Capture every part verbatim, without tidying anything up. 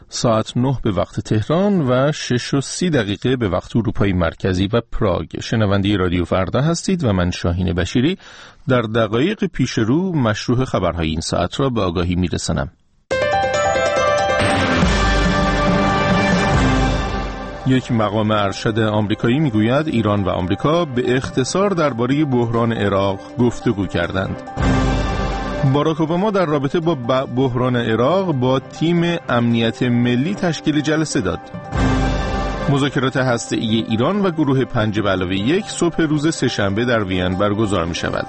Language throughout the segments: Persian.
ساعت نه به وقت تهران و شش و سی دقیقه به وقت اروپای مرکزی و پراگ. شنونده رادیو فردا هستید و من شاهین بشیری در دقایق پیش رو مشروع خبرهای این ساعت را به آگاهی میرسانم. یک مقام ارشد آمریکایی میگوید ایران و آمریکا به اختصار درباره بحران عراق گفتگو کردند. باراک اوباما در رابطه با بحران عراق با تیم امنیت ملی تشکیل جلسه داد. مذاکرات هسته‌ای ایران و گروه پنج به علاوه یک صبح روز سه‌شنبه در وین برگزار می شود.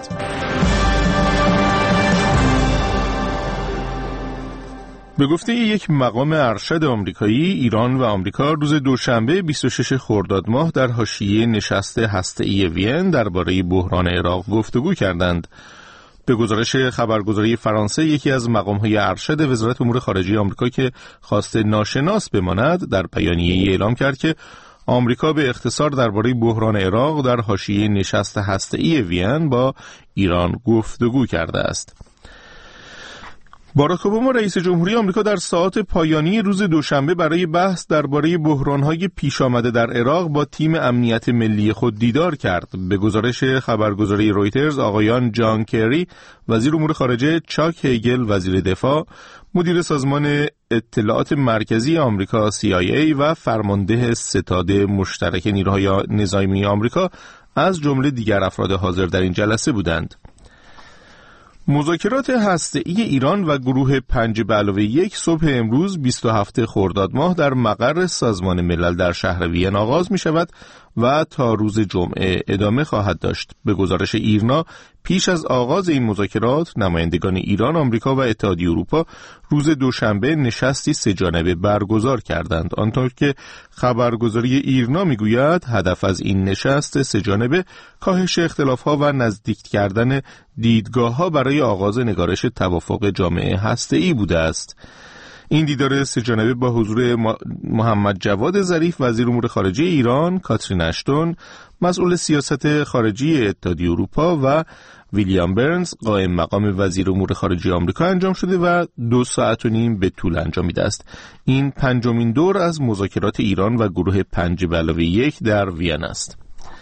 به گفته یک مقام ارشد آمریکایی، ایران و آمریکا روز دوشنبه بیست و شش خرداد ماه در حاشیه نشست هسته‌ای وین درباره بحران عراق گفتگو کردند. به گزارش خبرگزاری فرانسه، یکی از مقام‌های ارشد وزارت امور خارجه آمریکا که خواسته ناشناس بماند در بیانیه‌ای اعلام کرد که آمریکا به اختصار درباره بحران عراق در حاشیه نشست هسته‌ای وین با ایران گفتگو کرده است. باراک اوباما رئیس جمهوری آمریکا در ساعات پایانی روز دوشنبه برای بحث درباره بحران‌های پیش آمده در عراق با تیم امنیت ملی خود دیدار کرد. به گزارش خبرگزاری رویترز، آقایان جان کری وزیر امور خارجه، چاک هیگل وزیر دفاع، مدیر سازمان اطلاعات مرکزی آمریکا سی آی ای و فرمانده ستاد مشترک نیروهای نظامی آمریکا از جمله دیگر افراد حاضر در این جلسه بودند. مذاکرات هسته‌ای ایران و گروه پنج به علاوه یک صبح امروز بیست و هفت خرداد ماه در مقر سازمان ملل در شهر وین آغاز می شود و تا روز جمعه ادامه خواهد داشت. به گزارش ایرنا، پیش از آغاز این مذاکرات نمایندگان ایران، آمریکا و اتحادیه اروپا روز دوشنبه نشستی سه‌جانبه برگزار کردند. آنطور که خبرگزاری ایرنا میگوید هدف از این نشست سه‌جانبه کاهش اختلاف‌ها و نزدیک کردن دیدگاه‌ها برای آغاز نگارش توافق جامعه هسته‌ای بوده است. این دیدار سه‌جانبه با حضور محمد جواد ظریف وزیر امور خارجه ایران، کاترین اشتون مسئول سیاست خارجی اتحادیه اروپا و ویلیام برنز قائم مقام وزیر امور خارجه آمریکا انجام شده و دو ساعت و نیم به طول انجامیده است. این پنجمین دور از مذاکرات ایران و گروه پنج به علاوه یک در وین است.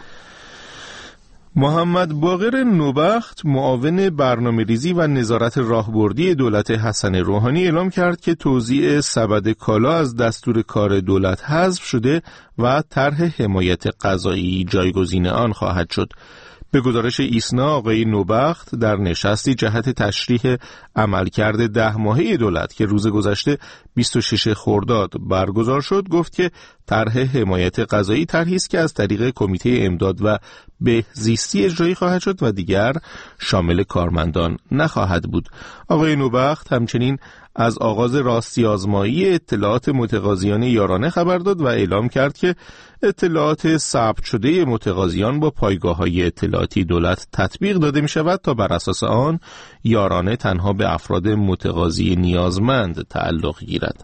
محمد باقر نوبخت، معاون برنامه‌ریزی و نظارت راهبردی دولت حسن روحانی، اعلام کرد که توزیع سبد کالا از دستور کار دولت حذف شده و طرح حمایت غذایی جایگزین آن خواهد شد. به گزارش ایسنا، آقای نوبخت در نشستی جهت تشریح عملکرد ده ماهه دولت که روز گذشته بیست و شش خرداد برگزار شد گفت که طرح حمایت غذایی طرحی است که از طریق کمیته امداد و بهزیستی اجرایی خواهد شد و دیگر شامل کارمندان نخواهد بود. آقای نوبخت همچنین از آغاز راستی آزمایی اطلاعات متقاضیان یارانه خبر داد و اعلام کرد که اطلاعات ثبت شده متقاضیان با پایگاه‌های اطلاعاتی دولت تطبیق داده می شود تا بر اساس آن یارانه تنها به افراد متقاضی نیازمند تعلق گیرد.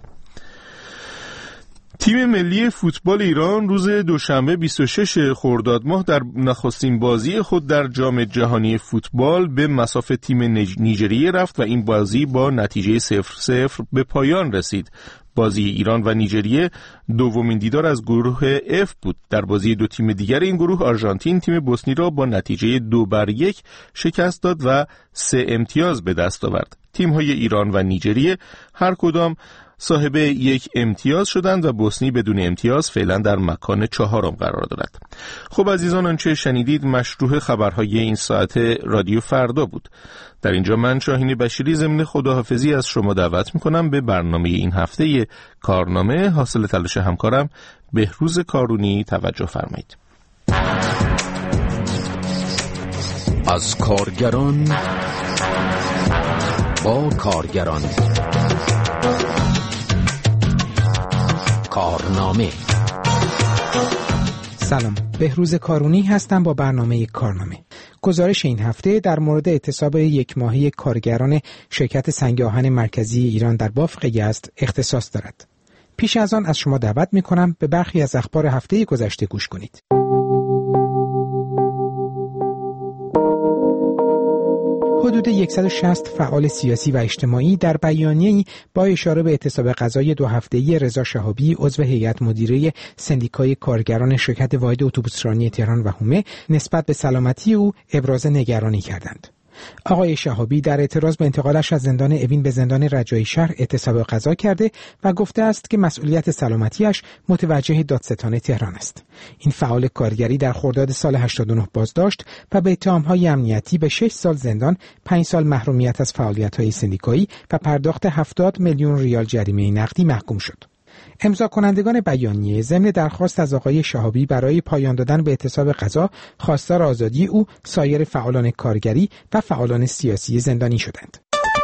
تیم ملی فوتبال ایران روز دوشنبه بیست و شش خرداد ماه در نخستین بازی خود در جام جهانی فوتبال به مصاف تیم نیجریه رفت و این بازی با نتیجه صفر صفر به پایان رسید. بازی ایران و نیجریه دومین دیدار از گروه اف بود. در بازی دو تیم دیگر این گروه، آرژانتین تیم بوسنی را با نتیجه دو بر یک شکست داد و سه امتیاز به دست آورد. تیم‌های ایران و نیجریه هر کدام صاحب یک امتیاز شدند و بوسنی بدون امتیاز فعلا در مکان چهارم قرار دارد. خب عزیزان، آنچه شنیدید مشروع خبرهای این ساعت رادیو فردا بود. در اینجا من شاهین بشیری ضمن خداحافظی از شما دعوت میکنم به برنامه این هفته کارنامه حاصل تلاش همکارم بهروز کارونی توجه فرمایید. از کارگران با کارگران، کارنامه. سلام، بهروز کارونی هستم با برنامه کارنامه. گزارش این هفته در مورد اعتصاب یک ماهه کارگران شرکت سنگ آهن مرکزی ایران در بافق یزد اختصاص دارد. پیش از آن از شما دعوت می‌کنم به برخی از اخبار هفته گذشته گوش کنید. حدود صد و شصت فعال سیاسی و اجتماعی در بیانیه‌ای با اشاره به اعتصاب غذای دو هفته‌ای رضا شهابی عضو هیئت مدیره سندیکای کارگران شرکت واحد اتوبوسرانی تهران و حومه نسبت به سلامتی او ابراز نگرانی کردند. آقای شهابی در اعتراض به انتقالش از زندان اوین به زندان رجایی شهر اعتصاب غذا کرده و گفته است که مسئولیت سلامتیش متوجه دادستان تهران است. این فعال کارگری در خرداد سال هشتاد و نه بازداشت و به اتهام‌های امنیتی به شش سال زندان، پنج سال محرومیت از فعالیت‌های سندیکایی و پرداخت هفتاد میلیون ریال جریمه نقدی محکوم شد. امضا کنندگان بیانیه ضمن درخواست از آقای شهابی برای پایان دادن به اعتصاب غذا خواستار آزادی او، سایر فعالان کارگری و فعالان سیاسی زندانی شدند.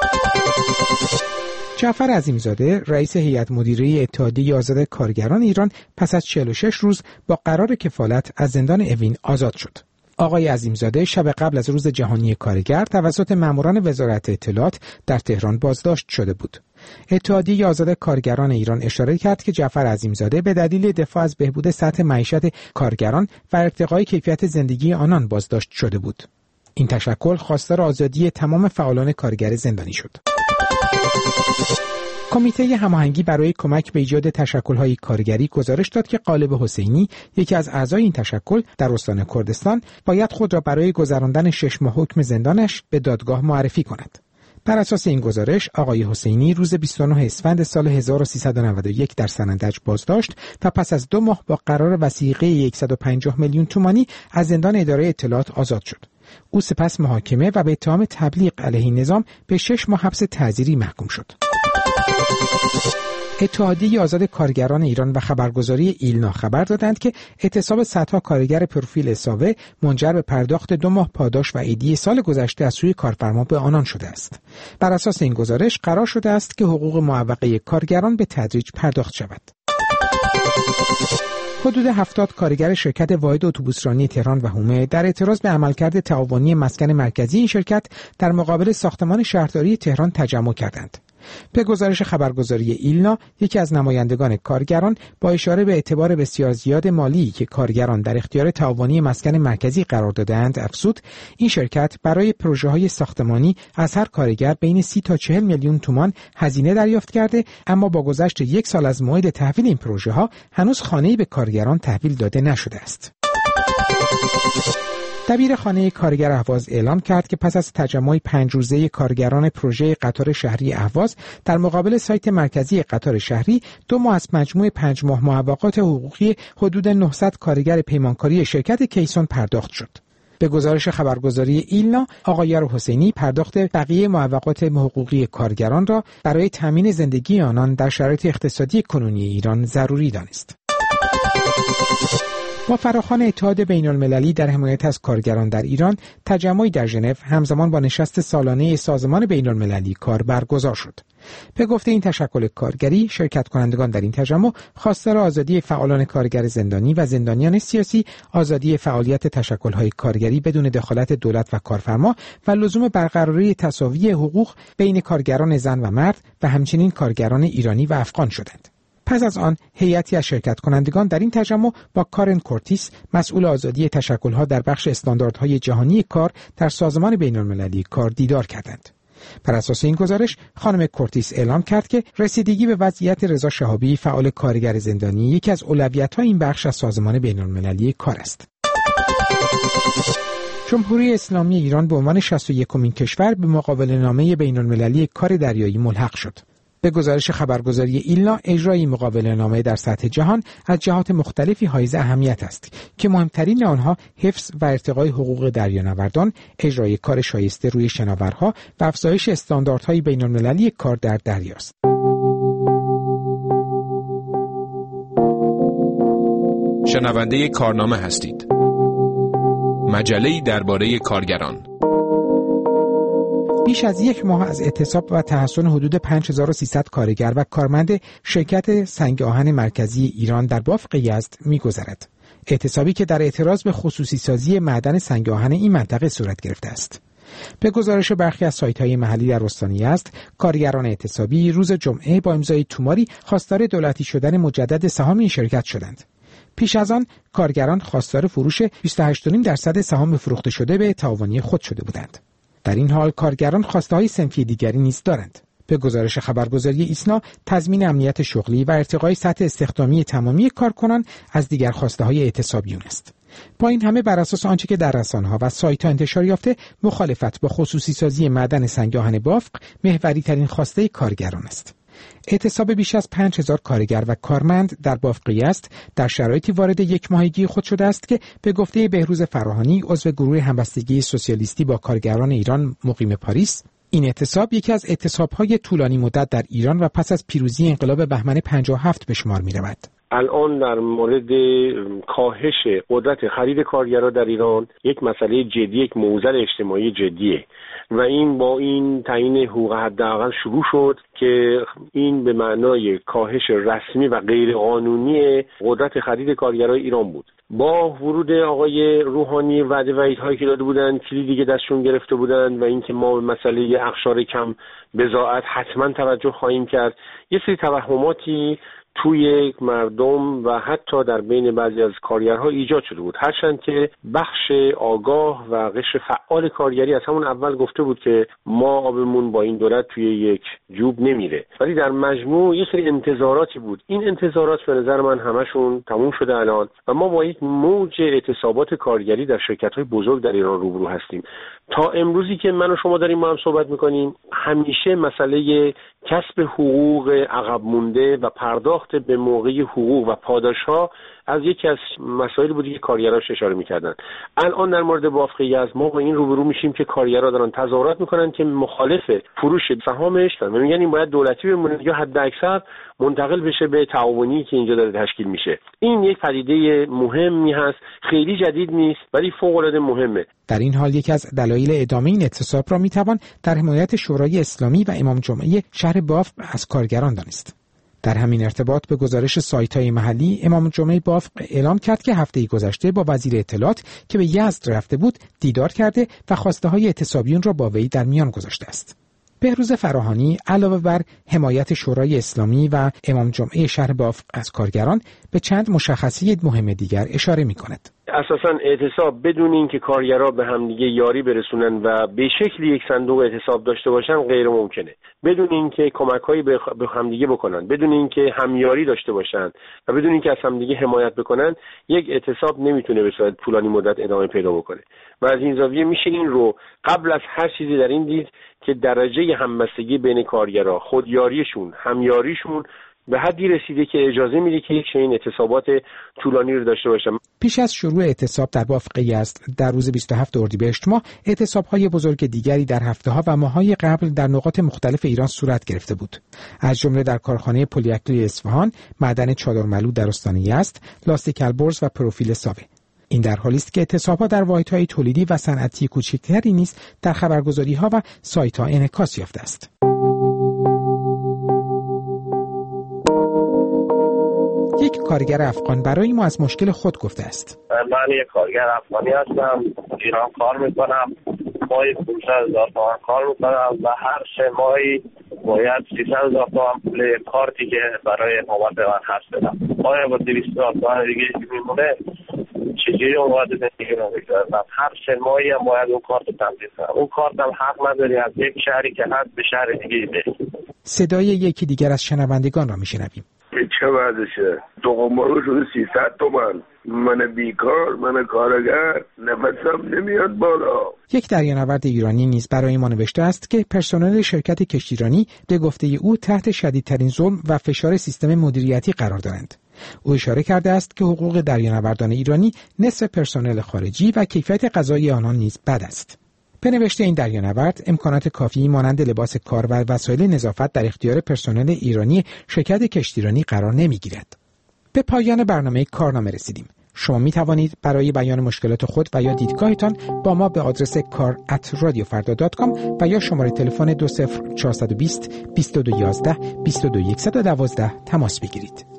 جعفر عظیمزاده رئیس هیئت مدیره اتحادیه آزاد کارگران ایران پس از چهل و شش روز با قرار کفالت از زندان اوین آزاد شد. آقای عظیمزاده شب قبل از روز جهانی کارگر توسط ماموران وزارت اطلاعات در تهران بازداشت شده بود. اتحادیه آزاد کارگران ایران اشاره کرد که جعفر عظیمزاده به دلیل دفاع از بهبود سطح معیشت کارگران و ارتقای کیفیت زندگی آنان بازداشت شده بود. این تشکل خواستار آزادی تمام فعالان کارگر زندانی شد. کمیته هماهنگی برای کمک به ایجاد تشکل‌های کارگری گزارش داد که غالب حسینی، یکی از اعضای این تشکل در استان کردستان، باید خود را برای گذراندن شش ماه حکم زندانش به دادگاه معرفی کند. بر اساس این گزارش، آقای حسینی روز بیست و نه اسفند سال هزار و سیصد و نود و یک در سنندج بازداشت و پس از دو ماه با قرار وثیقه صد و پنجاه میلیون تومانی از زندان اداره اطلاعات آزاد شد. او سپس محاکمه و به اتهام تبلیغ علیه نظام به شش ماه حبس تعزیری محکوم شد. اتحادیه آزاد کارگران ایران و خبرگزاری ایلنا خبر دادند که اعتصاب صدها کارگر پروفیل اساوه منجر به پرداخت دو ماه پاداش و عیدی سال گذشته از سوی کارفرما به آنان شده است. بر اساس این گزارش قرار شده است که حقوق معوقه کارگران به تدریج پرداخت شود. حدود هفتاد کارگر شرکت واحد اتوبوسرانی تهران و حومه در اعتراض به عملکرد تعاونی مسکن مرکزی این شرکت در مقابل ساختمان شهرداری تهران تجمع کردند. به گزارش خبرگزاری ایلنا، یکی از نمایندگان کارگران با اشاره به اعتبار بسیار زیاد مالی که کارگران در اختیار تعاونی مسکن مرکزی قرار دادند افزود این شرکت برای پروژه‌های ساختمانی از هر کارگر بین سی تا چهل میلیون تومان هزینه دریافت کرده، اما با گذشت یک سال از موعد تحویل این پروژه‌ها هنوز خانه‌ای به کارگران تحویل داده نشده است. دبیر خانه کارگر اهواز اعلام کرد که پس از تجمع پنج روزه کارگران پروژه قطار شهری اهواز در مقابل سایت مرکزی قطار شهری دو ماه از مجموع پنج ماه معوقات حقوقی حدود نهصد کارگر پیمانکاری شرکت کیسون پرداخت شد. به گزارش خبرگزاری ایلنا، آقای حسینی پرداخت بقیه معوقات حقوقی کارگران را برای تامین زندگی آنان در شرایط اقتصادی کنونی ایران ضروری دانست. با فراخوان اتحاد بین‌المللی در حمایت از کارگران در ایران، تجمعی در ژنو همزمان با نشست سالانه سازمان بین‌المللی کار برگزار شد. به گفته این تشکل کارگری، شرکت کنندگان در این تجمع خواستار آزادی فعالان کارگر زندانی و زندانیان سیاسی، آزادی فعالیت تشکل‌های کارگری بدون دخالت دولت و کارفرما و لزوم برقراری تساوی حقوق بین کارگران زن و مرد و همچنین کارگران ایرانی و افغان شدند. پس از آن هیئتی از شرکت کنندگان در این تجمع با کارن کورتیس، مسئول آزادی تشکل‌ها در بخش استانداردهای جهانی کار در سازمان بین‌المللی کار دیدار کردند. بر اساس این گزارش، خانم کورتیس اعلام کرد که رسیدگی به وضعیت رضا شهابی، فعال کارگر زندانی، یکی از اولویت‌های این بخش از سازمان بین‌المللی کار است. جمهوری اسلامی ایران به عنوان شصت و یکمین کشور به مقابله‌نامه بین‌المللی کار دریایی ملحق شد. به گزارش خبرگزاری ایلنا، اجرای مقابله‌نامه در سطح جهان از جهات مختلفی حائز اهمیت است که مهمترین آنها حفظ و ارتقای حقوق دریانوردان، اجرای کار شایسته روی شناورها و افزایش استانداردهای بین‌المللی کار در دریاست. شنونده کارنامه هستید. مجله‌ای درباره کارگران. بیش از یک ماه از اعتصاب و تحصن حدود پنج هزار و سیصد کارگر و کارمند شرکت سنگ آهن مرکزی ایران در بافق یزد می‌گذرد. اعتصابی که در اعتراض به خصوصی سازی معدن سنگ آهن این منطقه صورت گرفته است. به گزارش برخی از سایت‌های محلی در استان یزد، کارگران اعتصابی روز جمعه با امضای توماری خواستار دولتی شدن مجدد سهام این شرکت شدند. پیش از آن کارگران خواستار فروش بیست و هشت و نیم درصد سهام فروخته شده به تعاونی خود شده بودند. در این حال کارگران خواسته‌های صنفی دیگری نیز دارند. به گزارش خبرگزاری ایسنا، تضمین امنیت شغلی و ارتقای سطح استخدامی تمامی کارکنان از دیگر خواسته‌های اعتصابیون است. با این همه بر اساس آنچه که در رسانه‌ها و سایت‌ها انتشار یافته، مخالفت با خصوصی سازی معدن سنگ آهن بافق محوری ترین خواسته کارگران است. اعتصاب بیش از پنج هزار کارگر و کارمند در بافق است در شرایطی وارد یک ماهگی خود شده است که به گفته بهروز فراهانی، عضو گروه همبستگی سوسیالیستی با کارگران ایران مقیم پاریس، این اعتصاب یکی از اعتصاب‌های طولانی مدت در ایران و پس از پیروزی انقلاب بهمن پنجاه و هفت به شمار می‌رود. الان در مورد کاهش قدرت خرید کارگرها در ایران یک مسئله جدی، یک معضل اجتماعی جدیه و این با این تعیین حقوق حداقل شروع شد که این به معنای کاهش رسمی و غیرقانونی قدرت خرید کارگرای ایران بود. با ورود آقای روحانی وعده وعیدهایی که داده بودند، کلی دیگه دستشون گرفته بودند و اینکه ما به مسئله اقشار کم بضاعت حتما توجه خواهیم کرد، یه سری توهماتی توی مردم و حتی در بین بعضی از کارگرها ایجاد شده بود، هرچند که بخش آگاه و قشر فعال کارگری از همون اول گفته بود که ما آبمون با این دولت توی یک جوب نمیره، ولی در مجموع یه سری انتظاراتی بود. این انتظارات به نظر من همشون تموم شده الان و ما با یک موج اعتصابات کارگری در شرکت‌های بزرگ در ایران روبرو هستیم. تا امروزی که من و شما داریم ما هم صحبت می‌کنیم، همیشه مسئله کسب حقوق عقب مونده و پرداخت به موقع حقوق و پاداش‌ها از یکی از مسائل بودی که کارگران اشاره می‌کردن. الان در مورد بافق یزد ما با این روبرو میشیم که کارگرها دارن تظاهرات می‌کنن که مخالف فروش سهامش و میگن این باید دولتی بمونه یا حد اکثر منتقل بشه به تعاونی که اینجا داره تشکیل میشه. این یک پدیده مهمی هست، خیلی جدید نیست ولی فوق‌العاده مهمه. در این حال یکی از دلایل ادامه این اعتصاب را میتوان در حمایت شورای اسلامی و امام جمعه شهر بافق از کارگران دانست. در همین ارتباط به گزارش سایت‌های محلی، امام جمعه بافق اعلام کرد که هفته گذشته با وزیر اطلاعات که به یزد رفته بود دیدار کرده و خواسته‌های اعتصابیون را با وی در میان گذاشته است. بهروز فراهانی علاوه بر حمایت شورای اسلامی و امام جمعه شهر بافق از کارگران به چند مشخصه مهم دیگر اشاره می‌کند. اساساً اعتصاب بدون اینکه کارگرها به همدیگه یاری برسونن و به شکلی یک صندوق اعتصاب داشته باشن غیر ممکنه. بدون اینکه کمک‌هایی به همدیگه بکنن، بدون اینکه همیاری داشته باشن و بدون اینکه از همدیگه حمایت بکنن، یک اعتصاب نمیتونه به صورت طولانی مدت ادامه پیدا بکنه. و از این زاویه میشه این رو قبل از هر چیزی در این دید که درجه همبستگی بین کارگرها، خودیاریشون، همیاریشون به حدی رسیده که اجازه میده که یک چنین اعتصابات طولانی رو داشته باشم. پیش از شروع اعتصاب در بافق یزد در روز بیست و هفتم اردیبهشت ماه، اعتصاب‌های بزرگ دیگری در هفته‌ها و ماه‌های قبل در نقاط مختلف ایران صورت گرفته بود. از جمله در کارخانه پلی‌اکریلیک اصفهان، معدن چادرملو در استان یزد، لاستیک البرز و پروفیل ساوه. این در حالی است که اعتصاب‌ها در واحدهای تولیدی و صنعتی کوچکتری نیز در خبرگزاری‌ها و سایت‌ها انعکاس یافته است. یک کارگر افغان برای ما از مشکل خود گفته است. من یک کارگر افغانی هستم، ایران کار میکنم، ماهی پانصد هزار تومان کار میکنم و هر سه ماهی باید سیصد هزار تومان پول کارتی که برای اقامت من هست بدم. آیا با دویست هزار تومان دیگه میمونه چجوری اون باید زندگی رو بگذارم؟ هر سه ماهی هم باید اون کارت رو تمدید کنم. اون کارت هم حق نداری از یک شهری که هست به شهر دیگه بری. صدای یکی دیگر از شنوندگان را میشنویم. چه وضعشه؟ دوقمارو شده سیصد تومن. من بیکار، من کارگر، نفسم نمیاد بالا. یک دریانورد ایرانی نیز برای ما نوشته است که پرسنل شرکت کشتیرانی به گفته او تحت شدیدترین ظلم و فشار سیستم مدیریتی قرار دارند. او اشاره کرده است که حقوق دریانوردان ایرانی نصف پرسنل خارجی و کیفیت غذایی آنان نیز بد است. به نوشته این دریانورد، امکانات کافی مانند لباس کار و وسایل نظافت در اختیار پرسنل ایرانی شرکت کشتیرانی قرار نمیگیرد. به پایان برنامه کارنامه رسیدیم. شما می توانید برای بیان مشکلات خود و یا دیدگاهتان با ما به آدرس کار ات رادیو فردا دات کام و یا شماره تلفن دو صفر چهارصد و بیست بیست و دو یازده بیست و دو صد و دوازده تماس بگیرید.